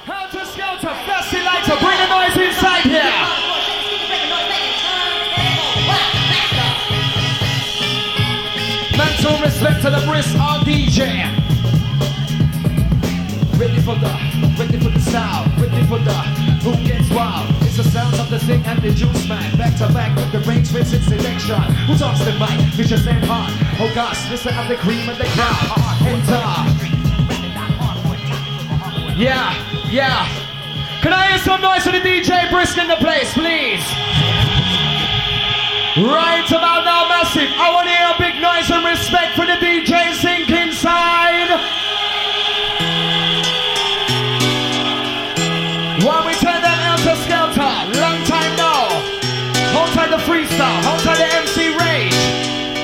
Helter Skelter, Flashy Lighter, bring the noise inside here. Mental respect to the brisk on DJ. Ready for the sound, ready for the who gets wild. It's the sounds of the Zing and the Juice Man. Back to back with the range with its selection. Who talks the mic? Vicious and hard. Oh gosh, listen of the cream and the crowd. Enter. Yeah. Can I hear some noise for the DJ Brisk in the place, please? Right about now, massive. I want to hear a big noise and respect for the DJ Zing inside. While we turn that Helter Skelter, long time now. Hold tight the freestyle, hold tight the MC Rage.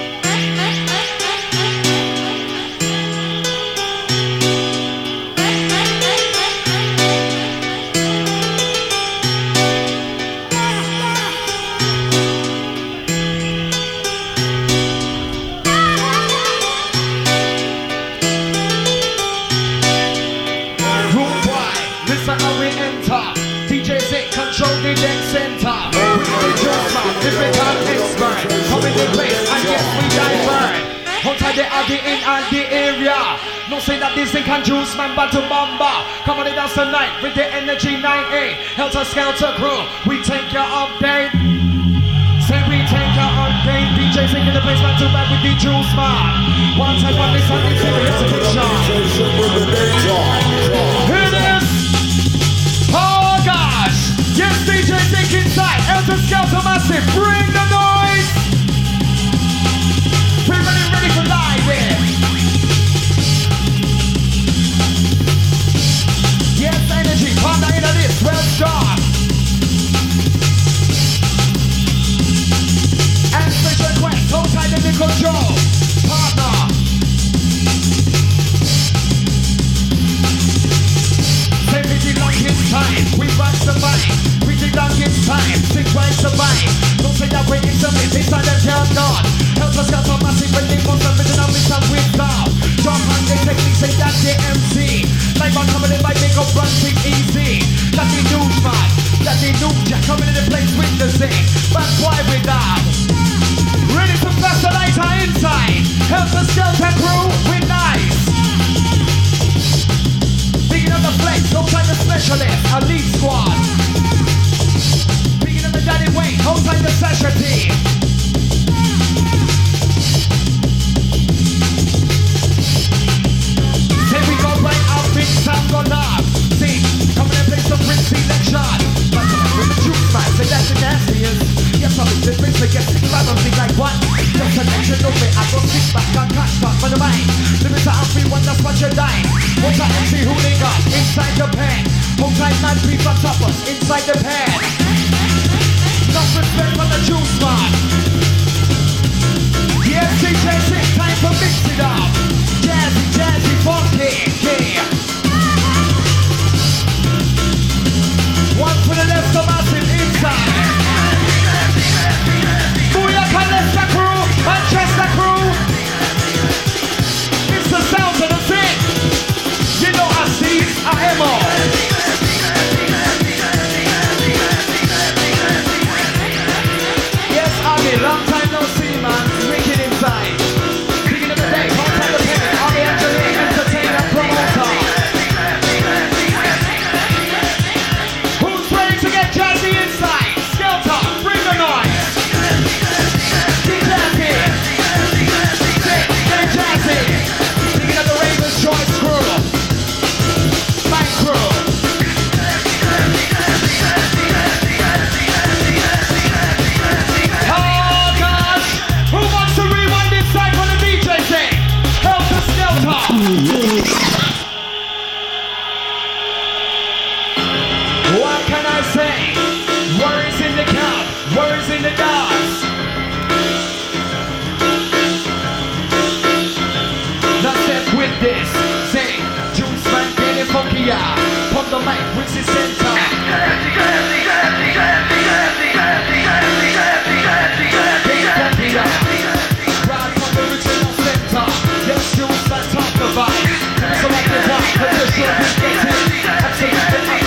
Control the deck center. Different time expert. Come in the place and yes we divert. Hold tight the Aggie in and the area. No say that this thing can juice man but to Mamba. Come on and dance tonight with the energy 9A. Helter Skelter crew, we take your update. Say we take your update. DJ Zing in the place man to back with the juice man. One time on this and this it's a big shot. Here it is. Oh gosh. Yes, DJ Zing inside, Helter Skelter massive, bring the noise! We're ready for live here. Yes, energy, partner in this, well done. And special request, hold tight the control, partner. Say we did long his time, we rock the mic. We did long his time, sing right the mic. Don't say that we're intimate, inside them can't not. Helter Skelter massive, when they want some original mix and wisdom. Jump on the technique, say that's the MC. Live on coming in by make up run things easy. That's the news man, that's the news jack coming in the place with the Zing. That's why we're down. Ready to blast the lighter inside. Helter Skelter crew, we're nice. Picking up the flex, no time the specialist, elite squad. Picking up the daddy weight, hold tight the session team. Say we go right out, big sound go loud. See, coming and play some rinse selection. But with the juice man, say that's the nastiest. Yes, I'm in the rinse, I guess it's right on thing like what? Just a connection, no way, I go sit back and catch back for the mind. Limits are free one, that's what you're dying. What's that MC who they got inside the pen? Hold tight man, beef on top us inside the pen. Enough respect for the juice man. Yes, DJ Zing, time to mix it up. Jazzy, funky, yeah. One for the left of massive inside. Booyaka Leicester crew, Manchester crew. It's the sound of the Zing. You know I see, I am on. Yes, Aggie, long time no see, man. Wicked inside. Picking up the day, hold tight the pen. Aggie Angeline, entertainer, promoter. Who's ready to get jazzy inside? Skelter, bring the noise. Get jazzy. Get jazzy. Picking up the Ravens Choice crew. Bank crew. Oh gosh! Who wants to rewind this side for the DJ Zing? Helter Skelter! What can I say? Worries in the camp, worries in the dance. That's it with this. Zing, juice man, getting funky, yeah. Pump the mic, which is center. Ride from the original center. Yes, juice man, top the vibe. So like the vibe, but the show is getting.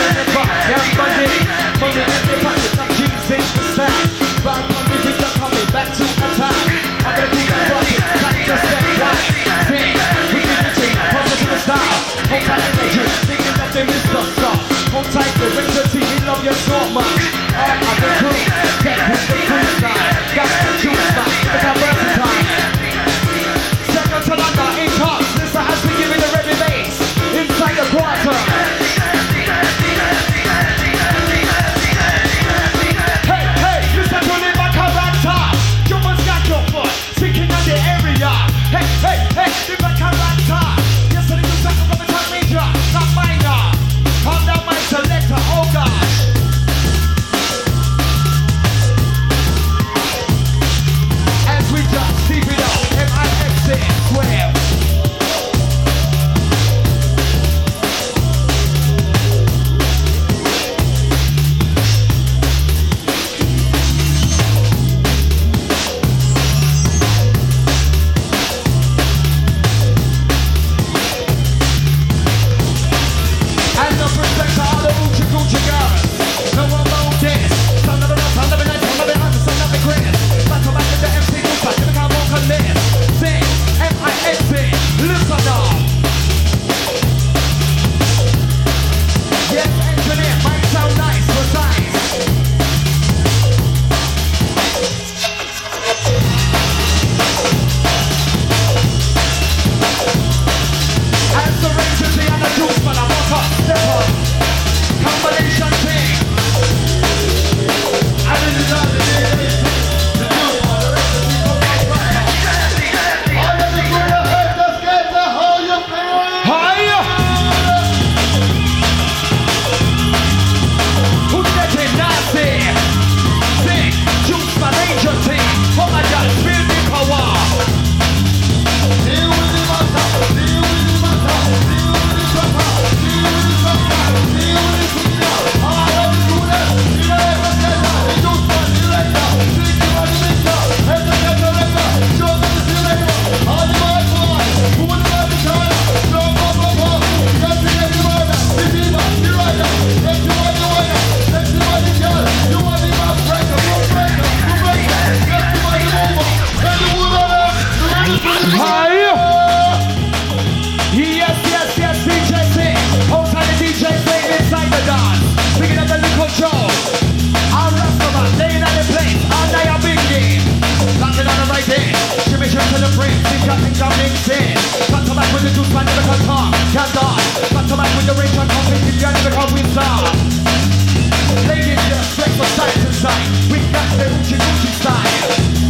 When you're rich and competitive, you never come with style. Ladies just flex from side to side. We got the Gucci Gucci style.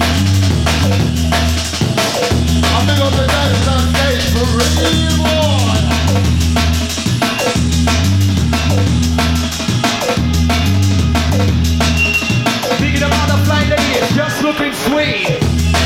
I'm big on the dance on stage for real boy. Digging them out the fly ladies, just looking sweet.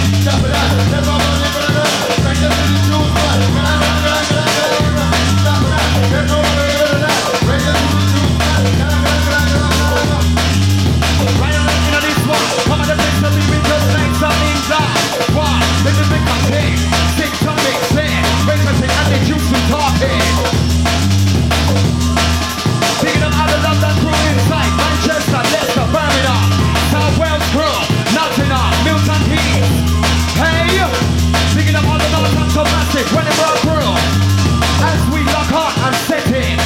When it broke through, as we lock on and set in.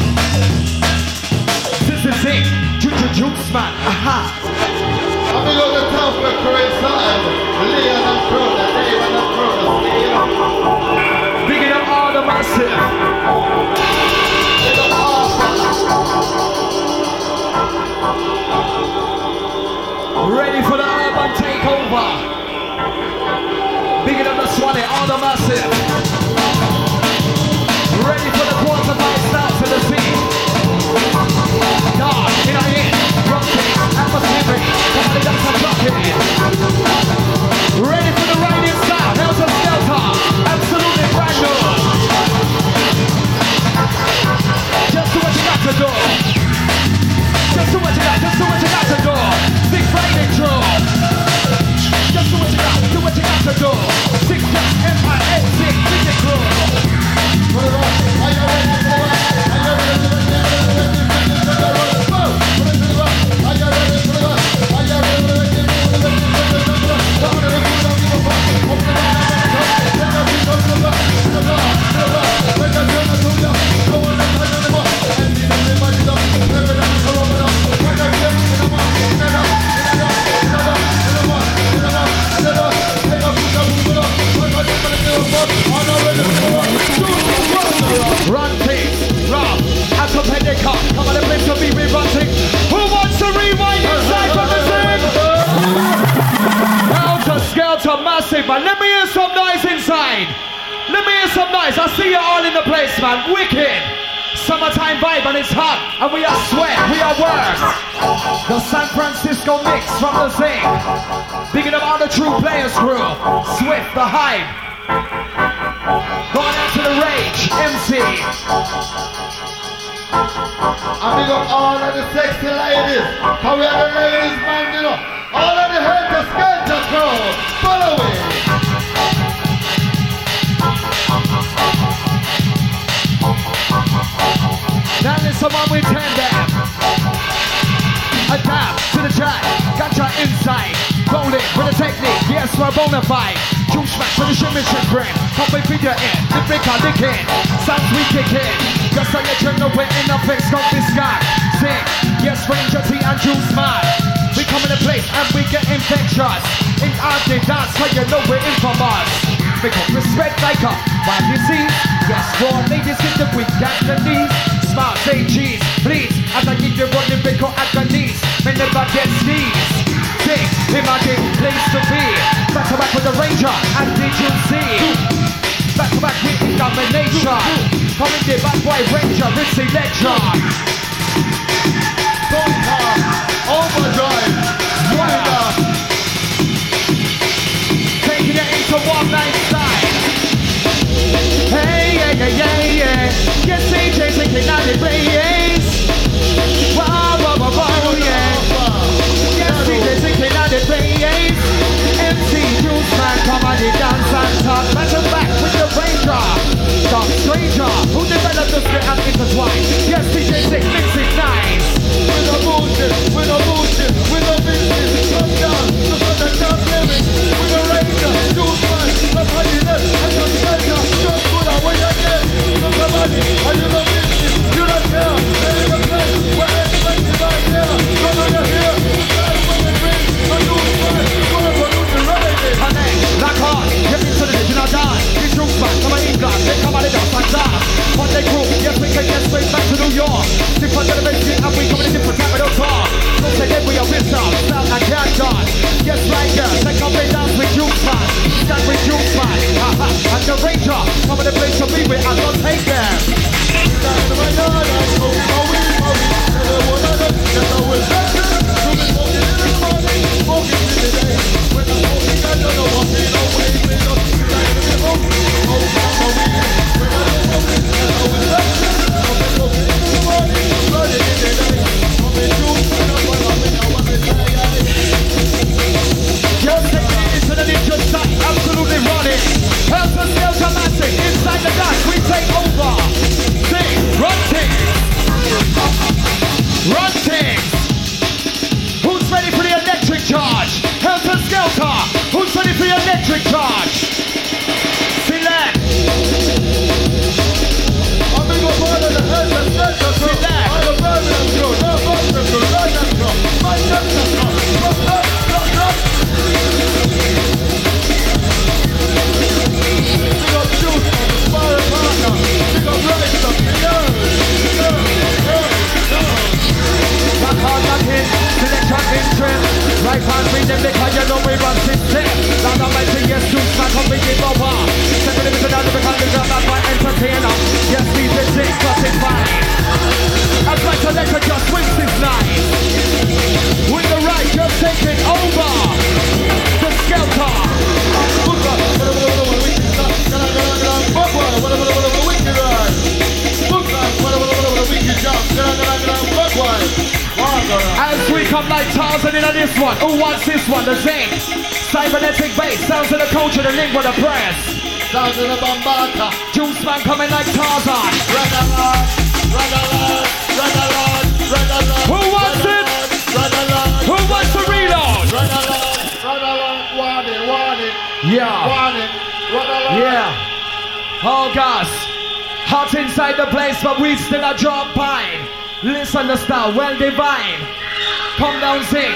This is it, Jukes man, aha. I'm gonna go to town for Korean time. Leon and Kronos, David and Kronos, Bigging up all the massive. Ready for the urban takeover. Bigging up the Swanee, all the massive. Ready for the quarter five start to the sea. Dark, in our in, rocking, atmospheric, somebody that's a rocking. Ready for the riding style, Hells of Skelter, absolutely brand new. Just do what you got to do. Just do what you got to do. Big riding through. Just do what you got to do. Six Jack Empire, 8-6, big and crew. Put it on. Are you ready for it? Are you ready for it? Run things, run, as a Pentecost, come on the place to be rerunning. Who wants to rewind inside from the thing? Helter Skelter massive, man. Let me hear some noise inside. Let me hear some noise. I see you all in the place, man. Wicked. Summertime vibe and it's hot. And we are sweat, we are worse. The San Francisco mix from the Zing. Bigging up all the true players crew. Swift, the hype. Going out to the rage, MC. I'm big up all of the sexy ladies. How we are the ladies, man, you know. All of the Helter Skelter crew. Follow it. Now listen what we turn down. Adapt to the track, gotcha inside. Roll it with a technique, yes, we're bona fide. Juice smash for the shimmy grin. Pop a figure in, the big are licking. Sounds we kick in. Just like a journal, we're in the face, got this guy. Sing, yes, Ranger T and Juice man. We come in the place and we get infectious. In art they dance, so you know we're infamous. Pick up respect like a wild disease. Yes, raw ladies get the weak at the knees. Smile, say cheese, please. As I keep you running, pick up at the knees. May never get sneezed. Sing, imagine place to be. Back to back with the Ranger, and did you see? Back to back with domination. Coming there, bad boy Ranger, it's electron. Overdrive. Taking it into one night style. Hey, yeah, yeah, yeah, yeah. Yes, CJ taking out the blaze. Wow, wow, wow, wow, yeah. Yes, CJ taking out the blaze. MC Juice man, come on, the dance and talk. Back to back with the Ranger. The stranger who developed the split and intertwine. Yes, CJ 6, mix it 9. we are gonna take them. Just taking it into the ninja side, absolutely running. Helter Skelter Massive, inside the dash, we take over. Sing, run things. Run things. Who's ready for the electric charge? Helter Skelter, who's ready for the electric charge? Select. Right hand read them because you know we run system. Now I'm like to yes, soon back up we give over. Second division down to become the girl that's my entertainer. Yes, he's a six, plus it's fine. I'd like to let her just win this night. With the right, just taking over. The Skelter. As we come like Tarzan in this one, who wants this one? The Zinc, cybernetic bass, sounds of the culture, the link with the press. Sounds of the Bombata. Juice Man coming like Tarzan. Who wants it? Who wants to reload? Want it. Yeah. Yeah. Oh gosh. Hot inside the place, but we still a drop pine. Listen the style, well divine. Come down, sing.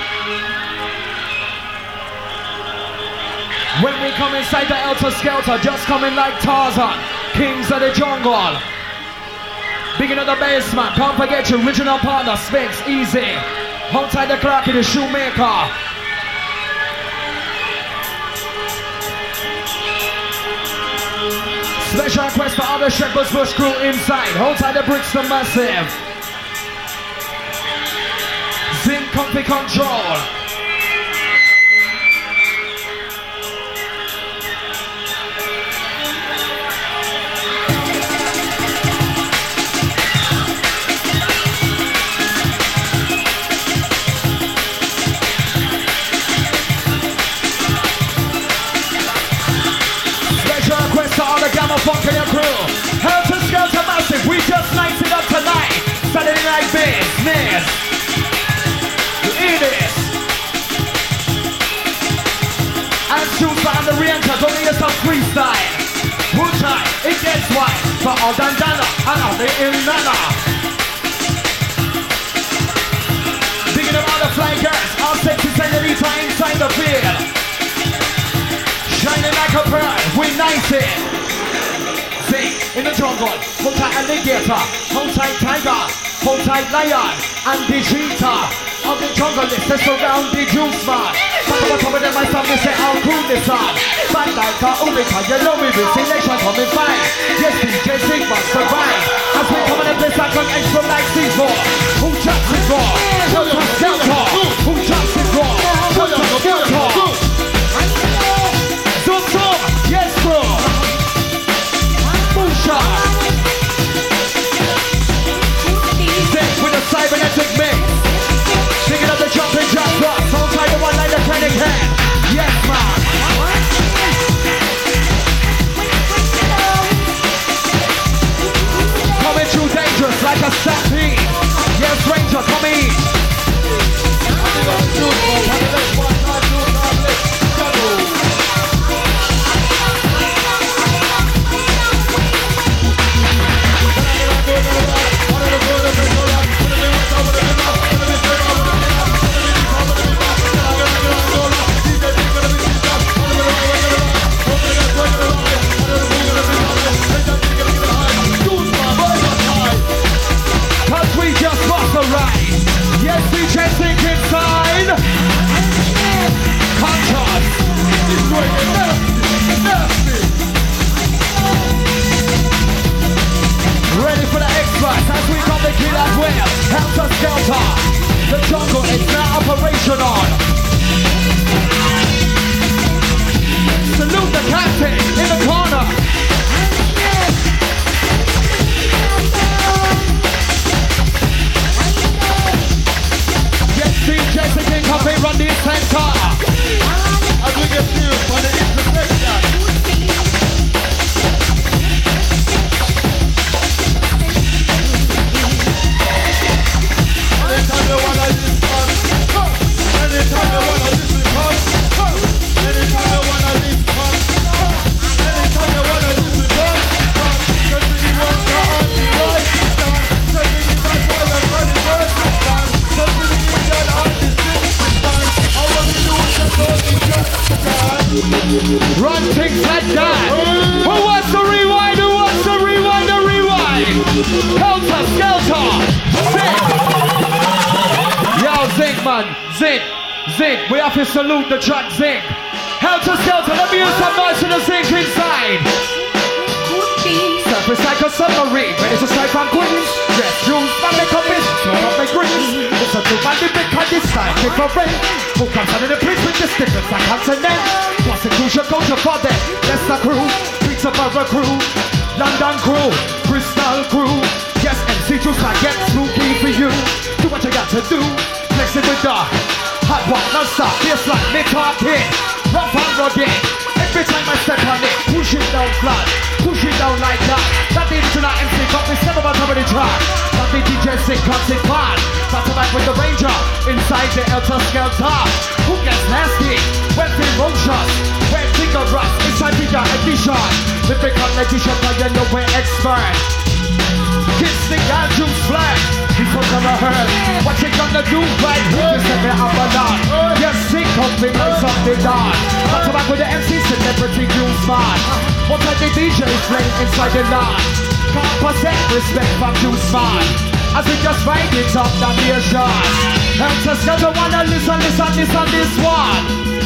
When we come inside the Helter Skelter, just coming like Tarzan, kings of the jungle. Beginning of the basement, can't forget your original partner, Sphinx, easy. Outside the clock in the shoemaker. Special request for all the Shepherd's Bush crew inside. Outside the Brixton Massive. Zinc comfy control. Special request to all the Gamma Funk in your crew. Helter Skelter Massive, we just lights it up tonight. Saturday night business. It is. And shoot by the re-enter, don't need some freestyle. Wu-Tang, it gets white. For all Dandana and all the Illana. Digging up all the fly girls, all sexy senorita inside the field. Shining like a pearl, we nice it. Sing in the jungle, hold tight alligator, hold tight tiger, hold tight lion, and the cheetah. Of the jungle list, let's surround the juice man. Talk about some of them, my son, they say how cool this on. Bad like a Ulrika, you know we will selection coming fine. Yes, DJ Sigma survive. As we come in the place, I come extra like C4. Who chops it raw? Helter Skelter. Who chops it raw? Helter Skelter. Zoom, yes bro. Moonshot. Zinc with a cybernetic mix. Picking up the jumping jack rock. Don't try the one like the chronic hand. Yes man. Get up well, Helter Skelter. The jungle is now operational. Salute the captain in the corner. Yes, DJ Singing Coffee run the center. As we get serious for the intersection. Anytime you wanna listen, anytime you wanna listen, anytime you wanna listen, anytime you wanna listen, just be the one to on the right, just be the bad boy and run the first, just be the Indian on the sixth, all what we do is just all the just, run things like that. Who wants to rewind? Who wants to rewind? The rewind. Helter Skelter. Zink. Yo, Zink, man. Zink. Zink. We have to salute the track Zink. Helter Skelter. Let me hear some noise to the Zink inside. Surface like a submarine. Ready to strike from Queens. Yes, use my makeup is. So up my greens. Listen to my lyric on this side. Take a ring. Who comes under the place with this difference and continent? Prosecution culture for them. That's the crew. Beats of our crew. London crew. Bristol crew. Yes, MC Juice, I get spooky for you. Do what you got to do. Flex it with the hot one, non-stop. Fierce like me talking. Rough and rugged. Every time I step on it, push it down flat. Push it down like that. That did to that MC got me step about top of the track. That the DJ Sing cuts it bad. Back to back with the Ranger. Inside the Helter Skelter. Who gets nasty? When ferocious. When vigorous. Inside bigger edition. The big edition, but you know we're expert. Kiss the guy juice flag. Before never heard. What you gonna do right here? You set me up or not? Yes, sing compliments of the dawn. Back to back with the MC celebrity juice man. What like the DJ playing inside the line? Can't possess respect from juice man. As we just find it up the nation. Helter Skelter wanna listen this one.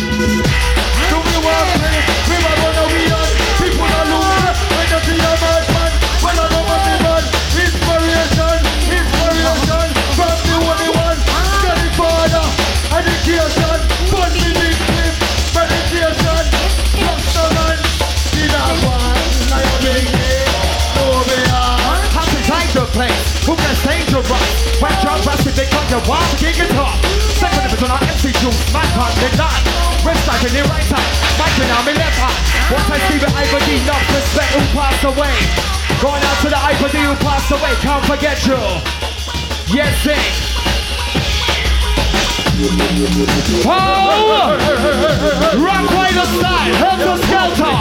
do we want to play? We want to be on. People are losing. When you see a bad man, when I know what they want. Inspiration, inspiration. From the only one. Get it further. Education. Put me big clip. Meditation. Trust the man. See that one. Like a big game. No me are. Happy time to play. Who can stage your rock? When you're rusty, they come your wild gig it up. Second of it on our MC Juice, my heart did not. Rest like in the right side, Mike in our left hand. Once I see the Ivory, enough respect who passed away. Going out to the Ivory who passed away, can't forget you. Yes, Zink. Oh! Rock Rider style, Helter Skelter.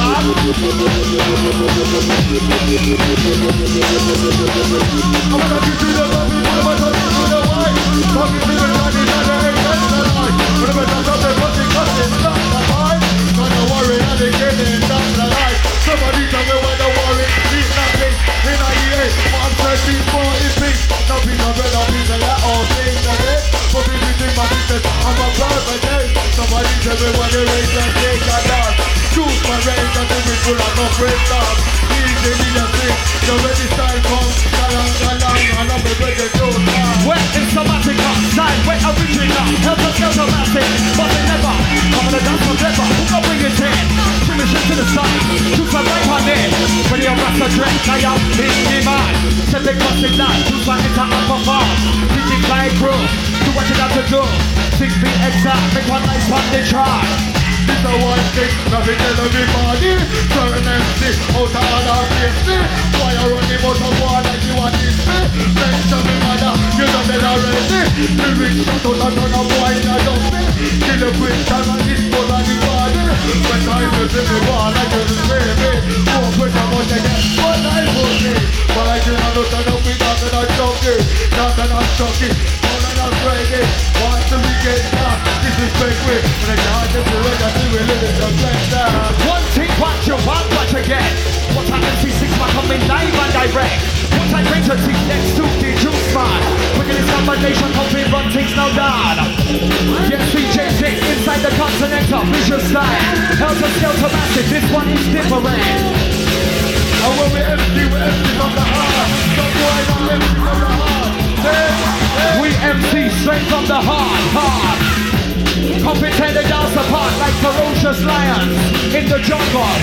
Somebody tell me what the war is. It's nothing in a year. I'm searching for is big. Nothing of it, nothing of that all things of it. For me to think my business, I'm a private day. Somebody tell me what the race and take a dance. Choose my race and do it full of no break down. Easy me a thing. The ready style comes. Galang, and I'm a ready to start. Where is somatic outside? Where original? Helter Skelter massive. But they never come on the dance forever. Who can bring it in? Finish it to the side. Choose my right on it. When you're rasta dress, I am in the man. Set the classic line. Choose my enter and perform. Teaching flying crew. Do what you got to do. 6 feet exact. Make one nice on the track. This a one thing, nothing tell everybody. Turn MC out of all our place. Why you running out of war like you want this me? Mention me mother, you done it already. The rich shot out and turn a boy in a dumpy. Kill the quick time and dispose of the body. When time you see me war like you just baby. Don't put your money again, what I will say. But I do not look at up with nothing I'm joking. Nothing I'm joking, nothing I'm breaking. Once we get down, disrespect with. When I can't get to it, one thing what you want, what you get. What I MC6 man coming live and direct. What I bring to team next to the juice man. We're gonna combination helping run things now down. Yes, DJ Zink inside the continental vicious style. Helter Skelter massive, this one is different. And when we empty from the heart. Some boy not empty from the heart. ferocious lions in the jungle.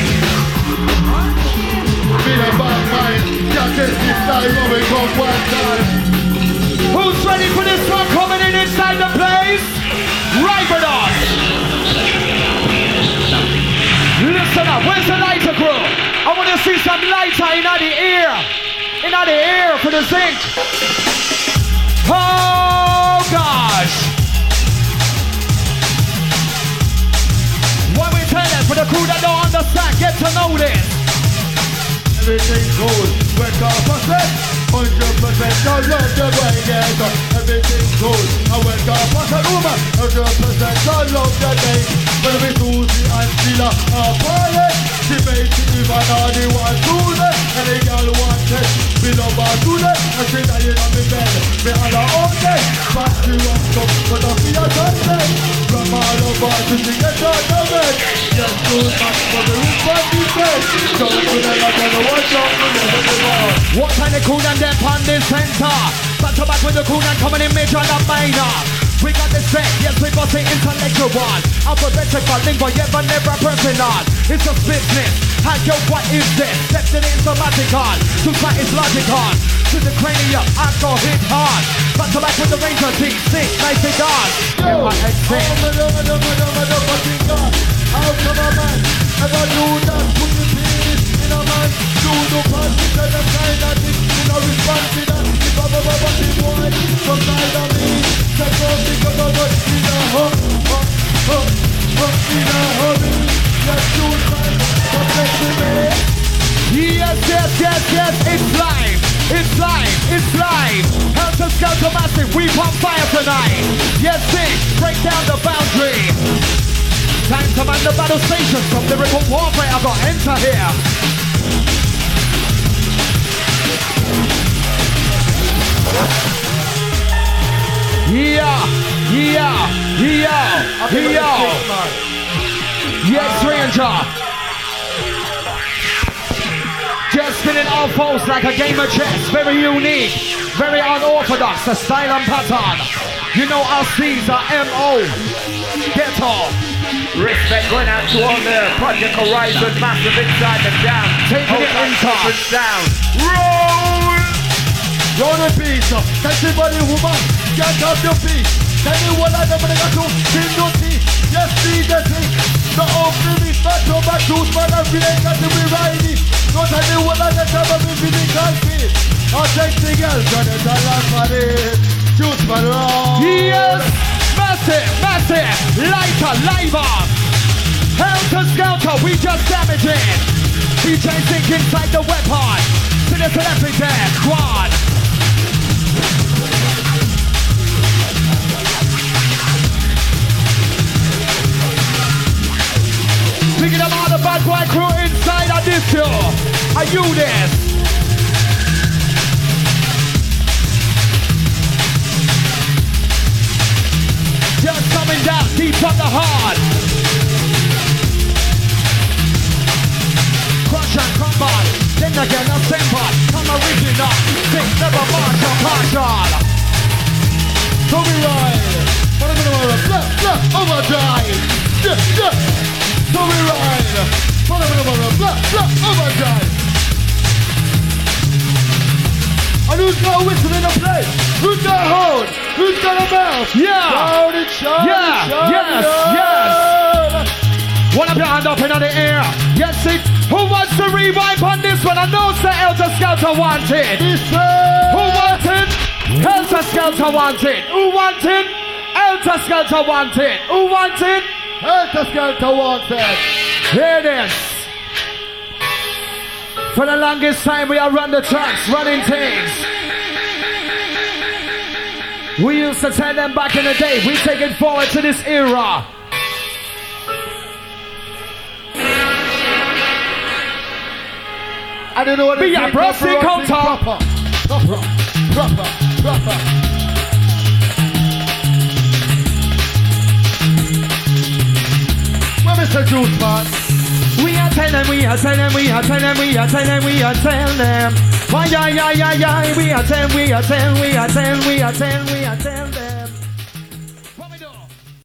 Be the bad mind, can't test this style when we come one time. Who's ready for this one coming in inside the place? Right with us. Listen up, where's the lighter crew? I want to see some lighter in the ear. In the ear for the zinc. Oh gosh. What we tell them for the crew that don't understand, get to know this. Everything goes, wake up a set, 100% I love the way it goes. Everything goes, I wake up a set, 100% I love the day. When we Susie and Sheila are party, she makes it even all the one to them. And the girl wanted, we love her to them. And she dying on the bed, we all are on day. But she wants up, but I feel a Sunday. From all of us to she gets out of bed. Just do much for the roof of the bed. Don't do that, I don't know what's wrong with the what kind of cool and them on this center? Back to back with the cool and coming in major and minor. We got this set, yes we got the intellectual one. Alphabetical lingua, yeah but never personal. It's just business, and yo what is this? Steps in informatical, to fight is logical. To the cranium, I go hit hard. Back to back with the ranger team, sick, nice and gone. How come a man ever do that? Put the penis in a man. Do the party to the kind of thing. You know response to that. If I ever want the boy from side of me. Take off because I got in a hub. In a hobby. Just do time. Protect me. Yes, it's live. It's live, it's live. Helter Skelter Massive, we pump fire tonight. Yes, break down the boundary. Time to man the battle station. From lyrical warfare, I got enter here. Yes, Ranger. Just spinning our foes like a game of chess. Very unique, very unorthodox, the style and pattern. You know our C's are M.O. Ghetto. Respect going out to all the Project Horizon, massive inside the down. Taking it inside. Down. Roll! Roll the beat. Everybody woman, get off your feet. Tell me what I'm gonna do. Sing your teeth. Yes, see the thing. The open me, back to back to man, I'm feeling that we riding. Don't tell me what I'm gonna be physical fit. I'll take the girls on it, I'll laugh for it. Choose my wrong. Yes! Massive, lighter, liver. Helter Skelter, we just damaging. DJ Zinc inside the weapon. To the celebrity there, squad. Picking up all the bad boy crew inside of this show. Are you this? Just coming down deep from the heart. Crush and combat. Then again a semper. Come original. Think never march or partial. So we ride. Overdrive. So we ride. Overdrive. And who's got a whistle in the place? Who's got a horn? Who's got a mouth? Yeah. Shout it. Yes. One of your hand up in the air. Yes, it. Who wants to revive on this one? I know the Helter Skelter wanted. Who wanted? Helter Skelter wanted. Who wanted? Helter Skelter wanted. Who wanted? Helter Skelter wanted. Here it is. For the longest time we are run the tracks, running things. We used to tell them back in the day, we take it forward to this era. I don't know what Be a proper proper. Well, Mr. Juice Man. We are telling them. Why, yeah. We are telling them.